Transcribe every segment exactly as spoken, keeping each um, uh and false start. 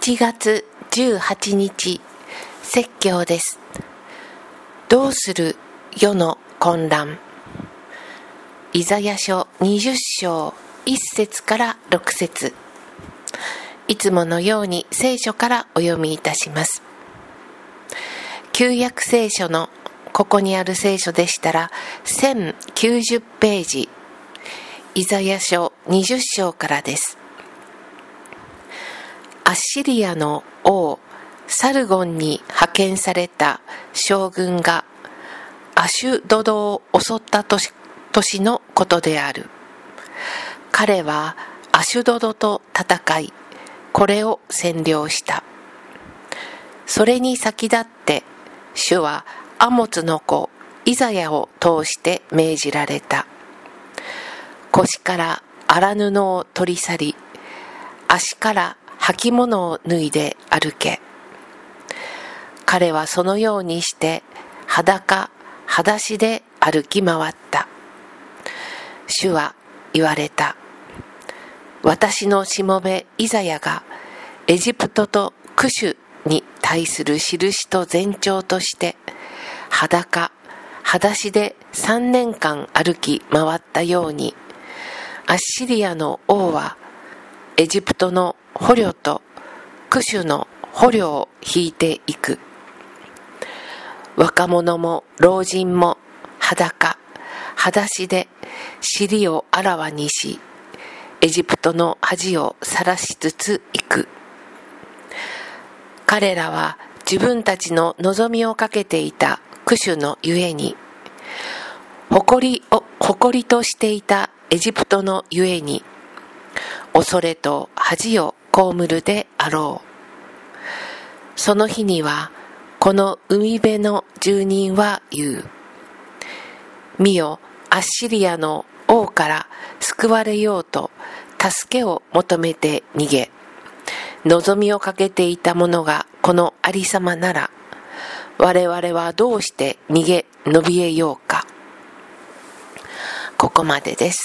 ちがつじゅうはちにち、説教です。どうする世の混乱。イザヤ書にじゅっしょういっせつからろくせつ。いつものように聖書からお読みいたします。旧約聖書のここにある聖書でしたらせんきゅうじゅっページ、イザヤ書にじゅっしょうからです。アッシリアの王サルゴンに派遣された将軍がアシュドドを襲った年、年のことである。彼はアシュドドと戦い、これを占領した。それに先立って主はアモツの子イザヤを通して命じられた。腰から荒布を取り去り、足から履物を脱いで歩け。彼はそのようにして裸、裸足で歩き回った。主は言われた。私のしもべイザヤがエジプトとクシュに対する印と前兆として裸、裸足で三年間歩き回ったように、アッシリアの王はエジプトの捕虜とクシュの捕虜を引いていく。若者も老人も裸、裸足で尻をあらわにし、エジプトの恥を晒しつついく。彼らは自分たちの望みをかけていたクシュのゆえに、誇りを誇りとしていたエジプトのゆえに、恐れと恥を被るであろう。その日にはこの海辺の住人は言う。見よ、アッシリアの王から救われようと助けを求めて逃げ、望みをかけていた者がこのありさまなら、我々はどうして逃げ延びえようか。ここまでです。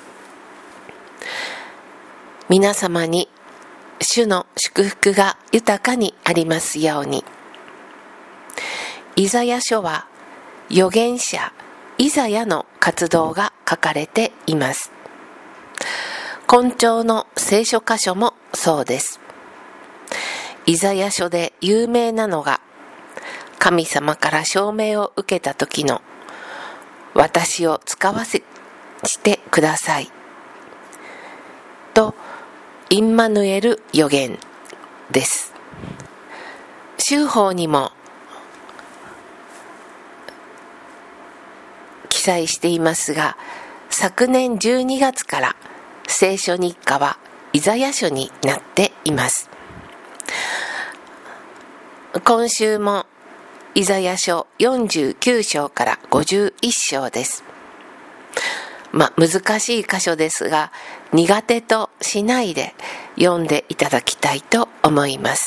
皆様に主の祝福が豊かにありますように。イザヤ書は預言者イザヤの活動が書かれています。今朝の聖書箇所もそうです。イザヤ書で有名なのが、神様から証明を受けた時の私を使わせてくださいとインマヌエル預言です。修法にも記載していますが、昨年じゅうにがつから聖書日課はイザヤ書になっています。今週もイザヤ書よんじゅうきゅうしょうからごじゅういっしょうです。まあ難しい箇所ですが、苦手としないで読んでいただきたいと思います。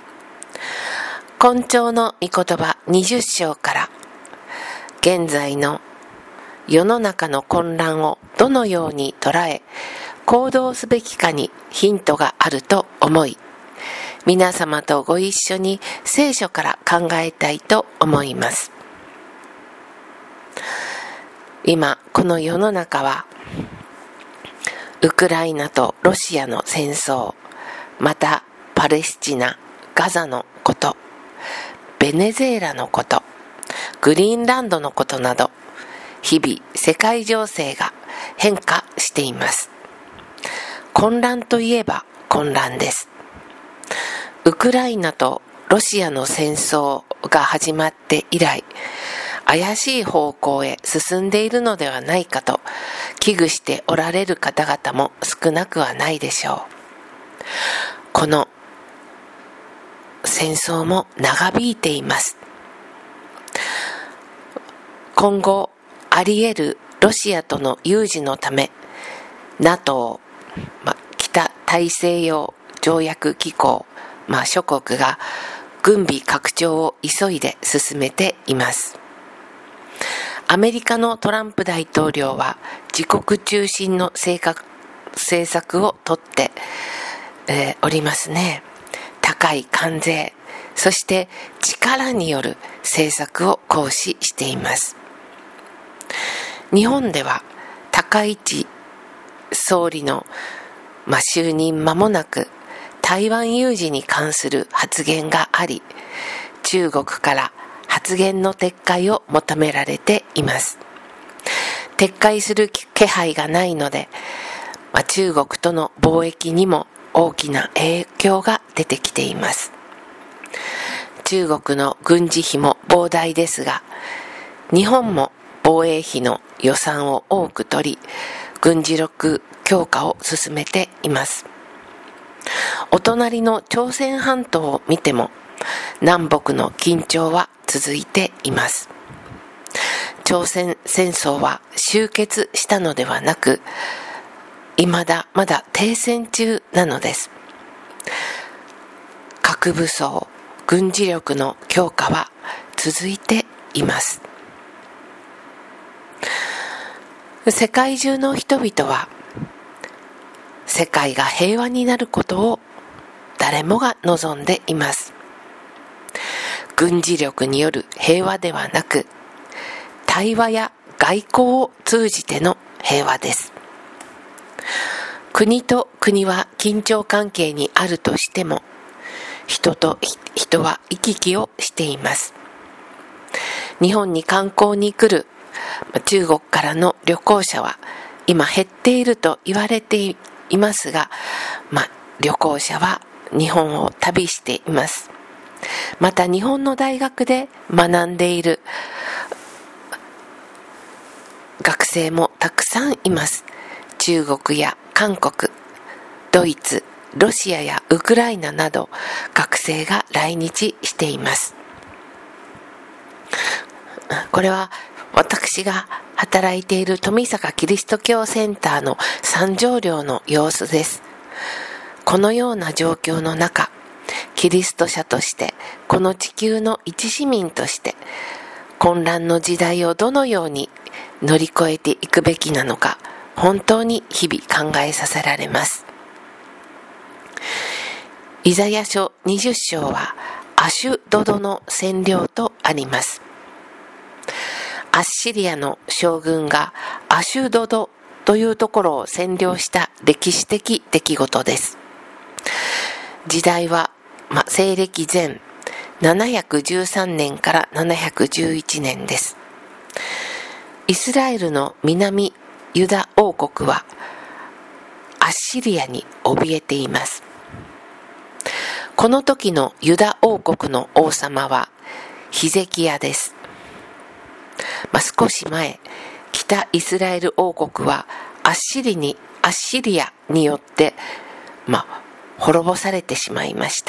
今朝の御言葉にじゅっしょうから、現在の世の中の混乱をどのように捉え行動すべきかにヒントがあると思い、皆様とご一緒に聖書から考えたいと思います。今この世の中はウクライナとロシアの戦争、またパレスチナ、ガザのこと、ベネズエラのこと、グリーンランドのことなど、日々世界情勢が変化しています。混乱といえば混乱です。ウクライナとロシアの戦争が始まって以来、怪しい方向へ進んでいるのではないかと危惧しておられる方々も少なくはないでしょう。この戦争も長引いています。今後あり得るロシアとの有事のため、 NATO、ま、北大西洋条約機構、まあ、諸国が軍備拡張を急いで進めています。アメリカのトランプ大統領は自国中心の政策をとって、えー、おりますね。 高い関税、そして力による政策を行使しています。日本では高市総理の、まあ、就任間もなく台湾有事に関する発言があり、中国から発言の撤回を求められています。撤回する気配がないので、まあ、中国との貿易にも大きな影響が出てきています。中国の軍事費も膨大ですが、日本も防衛費の予算を多く取り、軍事力強化を進めています。お隣の朝鮮半島を見ても、南北の緊張は続いています。朝鮮戦争は終結したのではなく、未だまだ停戦中なのです。核武装、軍事力の強化は続いています。世界中の人々は世界が平和になることを誰もが望んでいます。軍事力による平和ではなく、対話や外交を通じての平和です。国と国は緊張関係にあるとしても、人と人は行き来をしています。日本に観光に来る中国からの旅行者は今減っていると言われていますが、まあ、旅行者は日本を旅しています。また日本の大学で学んでいる学生もたくさんいます。中国や韓国、ドイツ、ロシアやウクライナなど学生が来日しています。これは私が働いている富坂キリスト教センターの参上料の様子です。このような状況の中、キリスト者として、この地球の一市民として、混乱の時代をどのように乗り越えていくべきなのか、本当に日々考えさせられます。イザヤ書にじゅっ章はアシュドドの占領とあります。アッシリアの将軍がアシュドドというところを占領した歴史的出来事です。時代は、ま、西暦前ななひゃくじゅうさんねんからななひゃくじゅういちねんです。イスラエルの南ユダ王国はアッシリアに怯えています。この時のユダ王国の王様はヒゼキヤです。まあ、少し前、北イスラエル王国はアッシリに、アッシリアによって、まあ、滅ぼされてしまいました。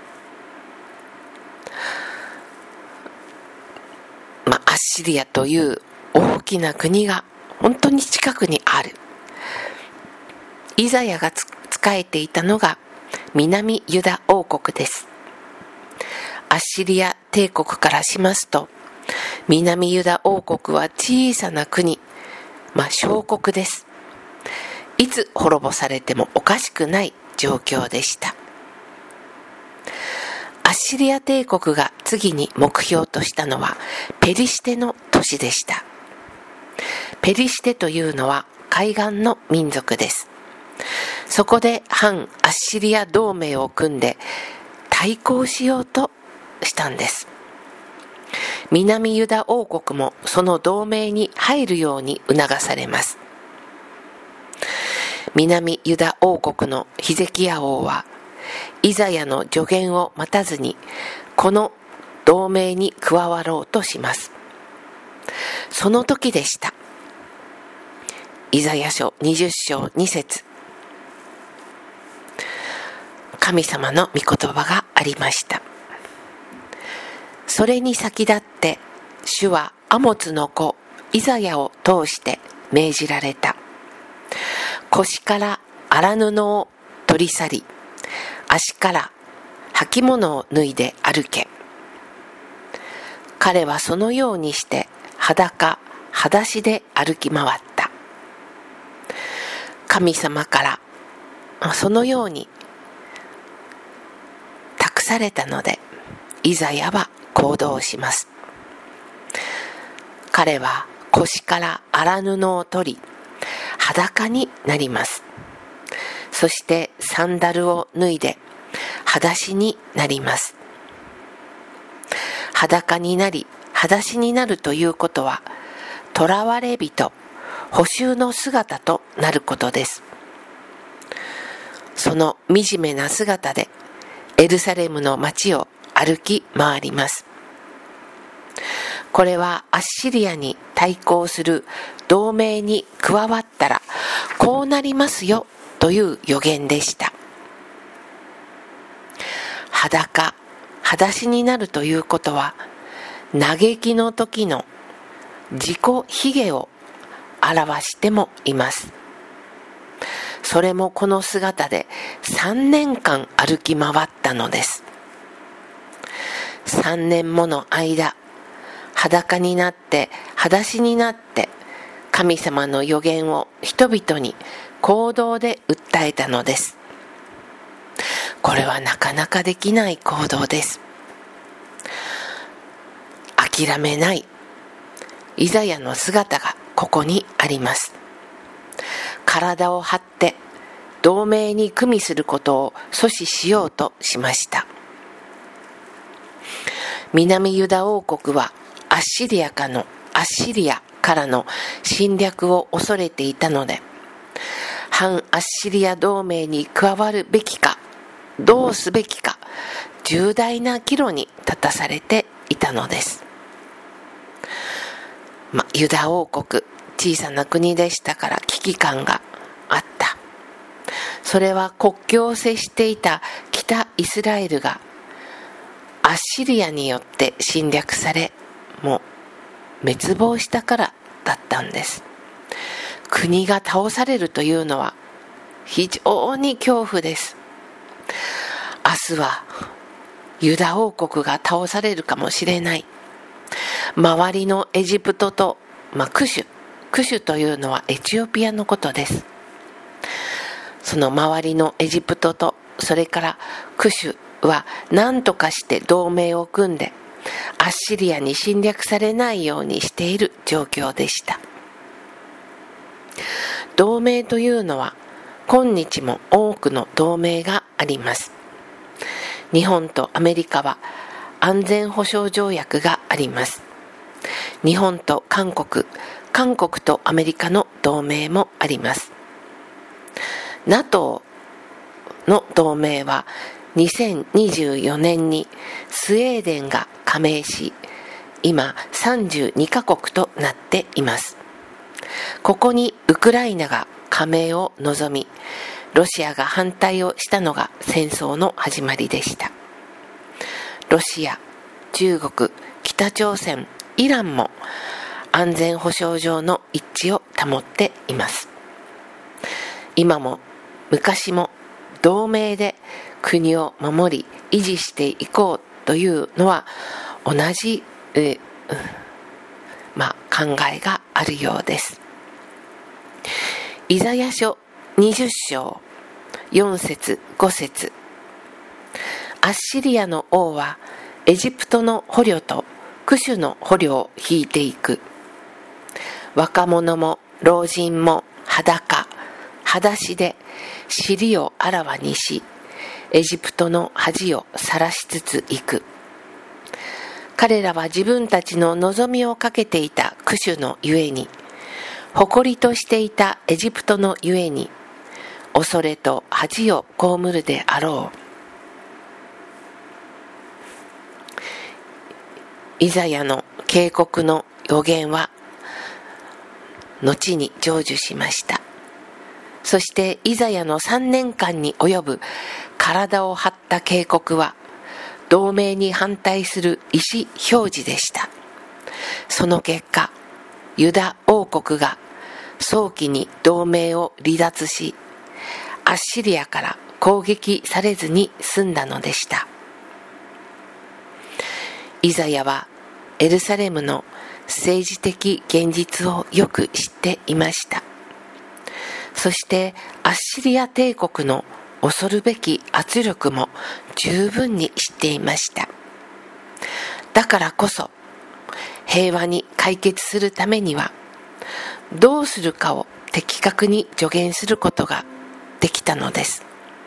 まあ、アッシリアという大きな国が本当に近くにある。イザヤが仕えていたのが南ユダ王国です。アッシリア帝国からしますと、南ユダ王国は小さな国、まあ小国です。いつ滅ぼされてもおかしくない状況でした。アッシリア帝国が次に目標としたのはペリシテの都市でした。ペリシテというのは海岸の民族です。そこで反アッシリア同盟を組んで対抗しようとしたんです。南ユダ王国もその同盟に入るように促されます。南ユダ王国のヒゼキヤ王はイザヤの助言を待たずにこの同盟に加わろうとします。その時でした。イザヤ書にじゅっ章に節、神様の御言葉がありました。それに先立って主はアモツの子イザヤを通して命じられた。腰から荒布を取り去り、足から履物を脱いで歩け。彼はそのようにして裸、裸足で歩き回った。神様からそのようにされたので、イザヤは行動します。彼は腰から荒布を取り、裸になります。そしてサンダルを脱いで裸足になります。裸になり裸足になるということは、囚われ人、捕囚の姿となることです。その惨めな姿でエルサレムの街を歩き回ります。これはアッシリアに対抗する同盟に加わったらこうなりますよという予言でした。裸、裸足になるということは、嘆きの時の自己卑下を表してもいます。それもこの姿でさんねんかん歩き回ったのです。さんねんもの間、裸になって裸足になって神様の予言を人々に行動で訴えたのです。これはなかなかできない行動です。諦めないイザヤの姿がここにあります。体を張って同盟に組みすることを阻止しようとしました。南ユダ王国はアッシリアかのアッシリアからの侵略を恐れていたので、反アッシリア同盟に加わるべきか、どうすべきか、重大な岐路に立たされていたのです。ま、ユダ王国、小さな国でしたから危機感があった。それは国境を接していた北イスラエルがアッシリアによって侵略され、もう滅亡したからだったんです。国が倒されるというのは非常に恐怖です。明日はユダ王国が倒されるかもしれない。周りのエジプトと、まあ、クシュ、クシュというのはエチオピアのことです。その周りのエジプトと、それからクシュは何とかして同盟を組んでアッシリアに侵略されないようにしている状況でした。同盟というのは今日も多くの同盟があります。日本とアメリカは安全保障条約があります。日本と韓国、韓国とアメリカの同盟もあります。ナトー の同盟はにせんにじゅうよねんにスウェーデンが加盟し、今さんじゅうにかこくとなっています。ここにウクライナが加盟を望み、ロシアが反対をしたのが戦争の始まりでした。ロシア、中国、北朝鮮、イランも安全保障上の一致を保っています。今も昔も同盟で国を守り維持していこうというのは同じ、えまあ、考えがあるようです。イザヤ書にじゅっしょうよんせつごせつ、アッシリアの王はエジプトの捕虜とクシュの捕虜を引いていく。若者も老人も裸、裸足で尻をあらわにし、エジプトの恥を晒しつついく。彼らは自分たちの望みをかけていたクシュのゆえに、誇りとしていたエジプトのゆえに、恐れと恥を被るであろう。イザヤの警告の予言は後に成就しました。そしてイザヤのさんねんかんに及ぶ体を張った警告は同盟に反対する意思表示でした。その結果、ユダ王国が早期に同盟を離脱し、アッシリアから攻撃されずに済んだのでした。イザヤはエルサレムの政治的現実をよく知っていました。そしてアッシリア帝国の恐るべき圧力も十分に知っていました。だからこそ平和に解決するためにはどうするかを的確に助言することができたのです。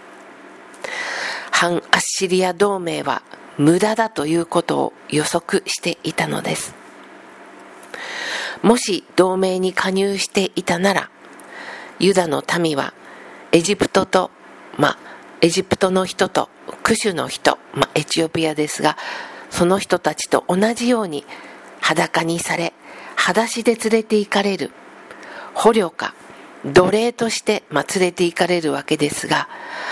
反アッシリア同盟は無駄だということを予測していたのです。もし同盟に加入していたなら、ユダの民はエジプトと、まあ、エジプトの人とクシュの人、まあ、エチオピアですが、その人たちと同じように裸にされ、裸足で連れて行かれる、捕虜か奴隷として、まあ、連れて行かれるわけですが、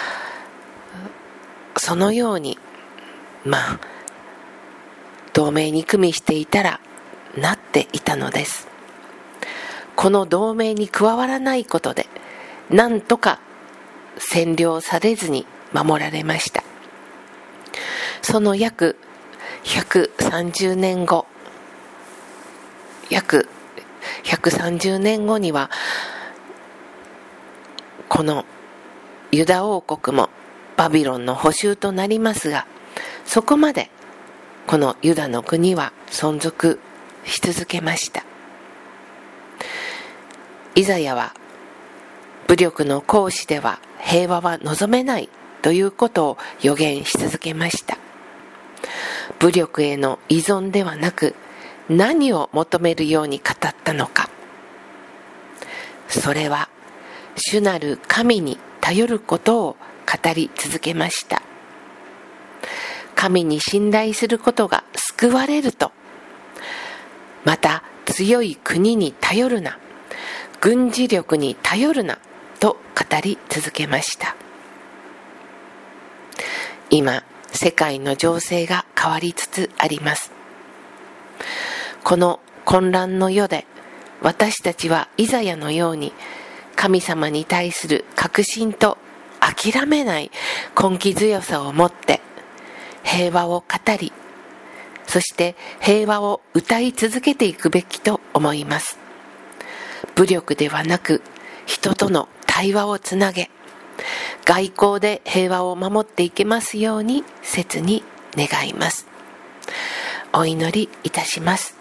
そのように、まあ、同盟に組みしていたらなっていたのです。この同盟に加わらないことで、なんとか占領されずに守られました。その約ひゃくさんじゅうねんご、約ひゃくさんじゅうねんごには、このユダ王国もバビロンの捕囚となりますが、そこまでこのユダの国は存続し続けました。イザヤは武力の行使では平和は望めないということを予言し続けました。武力への依存ではなく、何を求めるように語ったのか。それは主なる神に頼ることを語り続けました。神に信頼することが救われると、また強い国に頼るな、軍事力に頼るなと語り続けました。今、世界の情勢が変わりつつあります。この混乱の世で、私たちはイザヤのように神様に対する確信と諦めない根気強さを持って平和を語り、そして平和を歌い続けていくべきと思います。武力ではなく人との対話をつなげ、外交で平和を守っていけますように切に願います。お祈りいたします。